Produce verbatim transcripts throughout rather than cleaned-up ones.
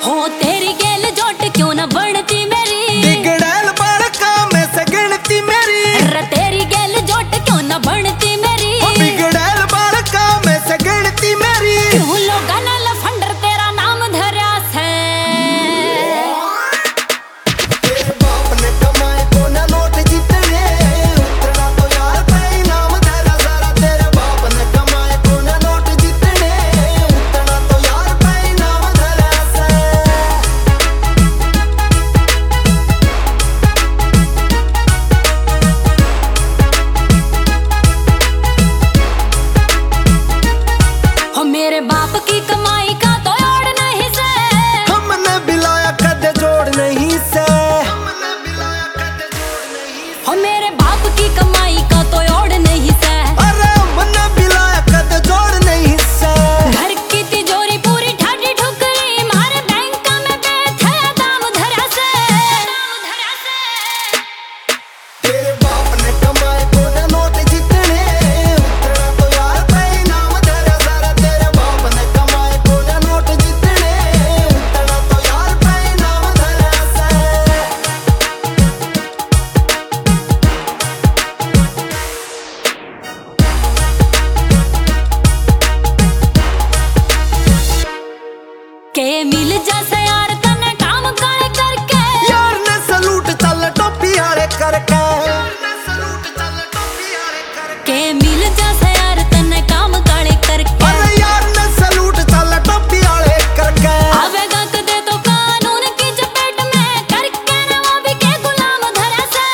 हो तेरी गेल जोट क्यों ना बनती मेरी, बिगड़ैल बड़का में से गिनती मेरी। अरे तेरी गेल जोट क्यों ना बनती मेरी, बिगड़ैल बड़का में से गिनती मेरी। क्यों लोगा ना लफंडर तेरा नाम धरा से। तेरे बाप ने कमाए को ना नोट जितने, उतना तो यार पे नाम धरा सारा। तेरे बाप ने कमाए को ना नोट जितने, उतना तो यार पे नाम धरा से। हो मेरे बाप की कमाई का तो जोड़ नहीं से, हमने बिलाया कद जोड़ नहीं से। हमने बिलाया कद जोड़ नहीं से। हो मेरे बाप की कमाई का तो जोड़ नहीं से। अरे हमने बिलाया कद जोड़ नहीं से। घर की तिजोरी पूरी ठाडी ठुकरी, मारे बैंक में बैठे दाम धरा से। तेरे बाप ने कमाए को ना नोट जितने, उतना तो यार पे नाम धरा सारा। तेरे बाप ने कमाए को ना नोट जितने, उतना तो यार पे नाम धरा से। के मिल जैसे यार तने काम काले करके, यार ने सलूट चल टोपी आड़े करके। यार ने सलूट चल टोपी आड़े करके। के मिल जैसे यार तने काम काले करके। अरे यार ने सलूट चल टोपी आड़े करके। आवेगा कदे तो कानून की चपेट में, करके ना वो भी के गुलाम धरा से।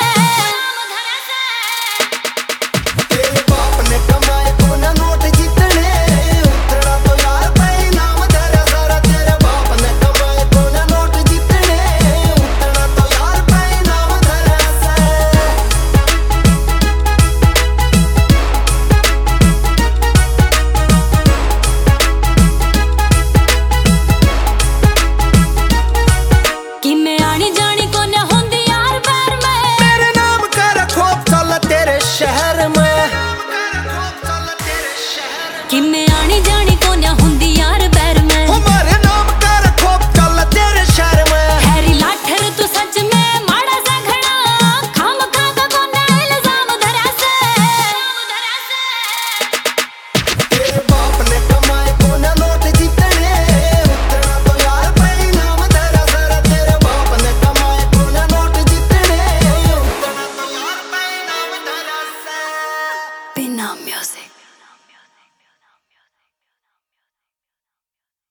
तेरे बाप ने कमाए को ना नोट जितने, उतना तो यार पे नाम धरा सारा। तेरे बाप ने कमाए को ना नोट जितने, उतना तो यार पे नाम धरा से। कि मैं आनी जानी को न होंदी यार बैर में, मेरे नाम का रखो चल तेरे शहर में। कि मैं आनी जानी को न होंदी यार बैर में। हमारे नाम का रखो चल तेरे शहर में। हैरी लाठर तू सच में माड़ा सा घड़ा, खाम खाता को न इल्जाम धरा से। तेरे बाप ने कमाए को ना नोट जितने, उतना तो यार पे नाम धरा सारा। तेरे बाप ने कमाए को ना नोट जितने, उतना तो यार पे नाम धरा से। बिना म्यूजिक।